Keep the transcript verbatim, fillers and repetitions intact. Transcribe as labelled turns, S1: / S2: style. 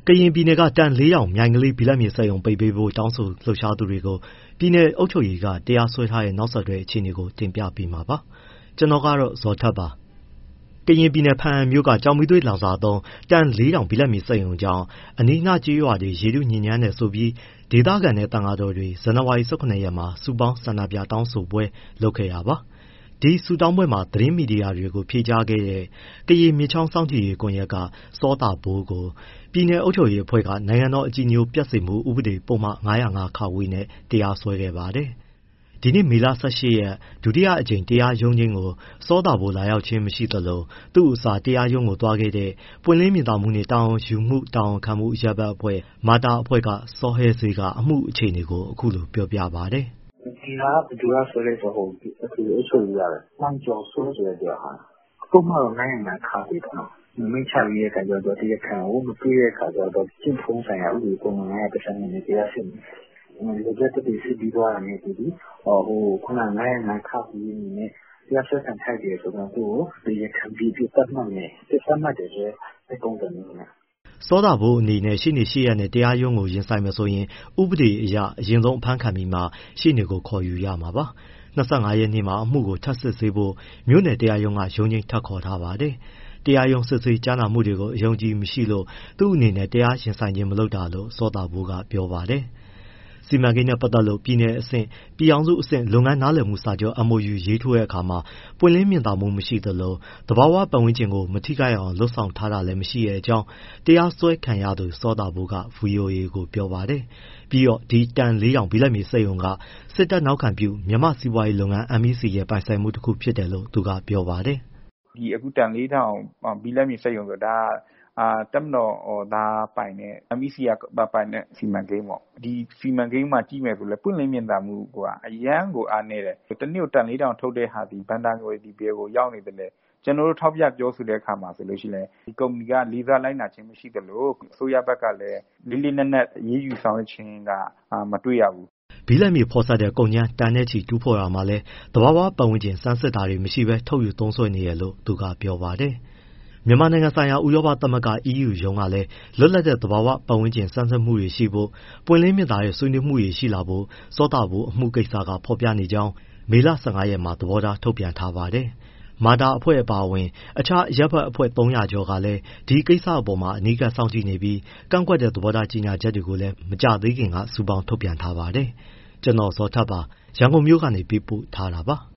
S1: ရင်ပြည်နယ်ကတန်လေးတောင်မြိုင်ကလေးဘိလပ်မြေစက်ရုံပိတ်ပေးဖို့တောင်းဆိုလှုပ်ရှားသူတွေကိုပြည်နယ်အုပ်ချုပ်ရေးကတရားစွဲထားတဲ့နောက်ဆက်တွဲအခြေအနေကိုတင်ပြပေးမှာပါ။ကျွန်တော်ကတော့ဇော်ထက်ပါ။ကရင်ပြည်နယ်ဖားအံမြို့ကကြောင်မီသွေးလောင်စာသုံးတန်လေးတောင်ဘိလပ်မြေစက်ရုံကြောင့်အနီးနားကျေးရွာတွေရေထုညစ်ညမ်းတယ်ဆိုပြီးဒေသခံနဲ့တန်ဃာတော်တွေဇန်နဝါရီ ၁၇ ရက်မှာစုပေါင်းဆန္ဒပြတောင်းဆိုပွဲလုပ်ခဲ့တာပါ။ဒီဆူတောင်းပွဲမှာသတင်းမီဒီယာတွေကိုဖြေကြားခဲ့တဲ့ကရင်မြစ်ချောင်းစောင့်ကြည့်ရေးကွန်ရက်ကစောတာဘိုးကိုပြည်နယ်အုပ်ချုပ်ရေးအဖွဲ့ကနိုင်ငံတော်အကြည်ညိုပျက်စေမှုဥပဒေပုဒ်မ၅၀၅ ခ နဲ့တရားစွဲခဲ့ပါတယ်။ဒီနေ့မေလ ၁၈ ရက်ဒုတိယအကြိမ်တရားရုံးချိန်းကိုစောတာဘိုးလာရောက်ခြင်းမရှိသလိုသူ့အစားတရားရုံးကိုသွားခဲ့တဲ့ပွင့်လင်းမြင်သာမှုနဲ့တာဝန်ယူမှုတာဝန်ခံမှုအရပ်ဘက်အဖွဲ့မာတာအဖွဲ့ကစောဟဲဆေးကအမှုအခြေအနေကိုအခုလိုပြောပြပါတယ်။
S2: ဒီဟာဘယ်သူကဆိုလဲဆိုဟိုအခုအချုပ်ရရတယ်။မှန်ကျော်ဆိုးဆိုတဲ့တရားဟာပုံမှန်နိုင်ရင်ခါပြီးတော့မင်းချပြီးတဲ့ခါကျတော့တရားခံကိုမတွေ့တဲ့ခါကျတော့ကျင့်ဖုံးဆိုင်ရာဥပဒေပုံမှန်ငါးရာတစ်ချက်နဲ့တရားစစ်နေတယ်။ဒီလိုကြတဲ့စစ်ပြီးသွားတယ်ဒီဟိုခုနငါးရာငါးခါပြီးနေတရားစွဲခံထိုက်တယ်ဆိုတော့သူ့ကိုတရားခံပြီးပြတ်မှတ်နေပြတ်မှတ်တယ်ဆိုတဲ့ပုံစံမျိုးနဲ့
S1: စောတာဘိုးအနေနဲ့ရှေ့နေရှေ့ရက်နဲ့တရားရုံးကိုရင်ဆိုင်မယ်ဆိုရင်ဥပဒေအရအရင်ဆုံးအဖမ်းခံပြီးမှရှေ့နေကိုခေါ်ယူရမှာပါ။၂၅ ရက်နေ့မှာအမှုကိုထပ်စစ်ဆေးဖို့မြို့နယ်တရားရုံးကရုံးချိန်းထပ်ခေါ်ထားပါတယ်။တရားရုံးစစ်ဆေးကြားနာမှုတွေကိုအယုံကြည်မရှိလို့သူ့အနေနဲ့တရားရင်ဆိုင်ခြင်းမလုပ်တာလို့စောတာဘိုးကပြောပါတယ်။စီမံကိန်းနဲ့ပတ်သက်လို့ပြည်နယ်အဆင့်ပြည်ထောင်စုအဆင့်လုပ်ငန်းနားလည်မှုစာချုပ် M O U ရေးထိုးတဲ့အခါမှာပွင့်လင်းမြင်သာမှုမရှိသလိုသဘာဝပတ်ဝန်းကျင်ကိုမထိခိုက်အောင်လုပ်ဆောင်ထားတာလည်းမရှိတဲ့အကြောင်းတရားစွဲခံရသူစောတာဘိုးက ဗွီအိုအေကိုပြောပါတယ်။ပြီးတော့ဒီတန်လေးတောင်ဘိလပ်မြေစက်ရုံကစစ်တပ်နောက်ခံပြုမြန်မာ့စီးပွားရေးလုပ်ငန်း M E C ရဲ့ပိုင်ဆိုင်မှုတစ်ခုဖြစ်တယ်လို့သူကပြောပါတယ်
S3: ။ဒီအခုတန်လေးတောင်ဘိလပ်မြေစက်ရုံဆိုတာအာတပ်မတော်သားပိုင်တဲ့ M E C ကပိုင်တဲ့စီမံကိန်းပေါ့ဒီစီမံကိန်းမှာကြည့်မယ်ဆိုလဲပွင့်လင်းမြင်သာမှုကအရန်ကိုအားနေတယ်တနည်းတန်လေးတောင်ထုတ်တဲ့ဟာဒီဘန်ဒါငွေဒီဘယ်ကိုရောက်နေတယ်လဲကျွန်တော်တို့ထောက်ပြပြောဆိုတဲ့အခါမှာဆိုလို့ရှိရင်ဒီကုမ္ပဏီကလေးစားလိုက်နာခြင်းမရှိသလိုအစိုးရဘက်ကလည်းလေးလေးနက်နက်ရေးယူဆောင်ခြင်းကမတွေ့ရဘူး
S1: ဘိလပ်မြေဖော်စတဲ့ကုန်ကျန်းတန်တဲ့ချီတူးဖော်တာမှာလဲသဘာဝပတ်ဝန်းကျင်စမ်းစစ်တာတွေမရှိဘဲထုတ်ယူသုံးစွဲနေရလို့သူကပြောပါတယ်။မြန်မာနိုင်ငံဆိုင်ရာဥရောပသမဂ္ဂ E U ရုံးကလည်းလွတ်လပ်တဲ့သဘာဝပတ်ဝန်းကျင်စမ်းစစ်မှုတွေရှိဖို့ပွင့်လင်းမြင်သာတဲ့ဆွေးနွေးမှုတွေရှိလာဖို့စောတာဘိုးအမှုကိစ္စကဖော်ပြနေကြောင်းမေလ ၁၅ ရက်မှာသဘောထားထုတ်ပြန်ထားပါတယ်။မာတာအဖွဲ့အပါအဝင်အခြားအရပ်ဘက်အဖွဲ့သုံးရာကျော်ကလည်းဒီကိစ္စအပေါ်မှာအနီးကပ်စောင့်ကြည့်နေပြီးကန့်ကွက်တဲ့သဘောထားကြေညာချက်တွေကိုလည်းမကြသေးခင်ကစုပေါင်းထုတ်ပြန်ထားပါတယ်။ကျွန်တော်ဇော်ထက်ပါရန်ကုန်မြို့ကနေပေးပို့ထားတာပါ။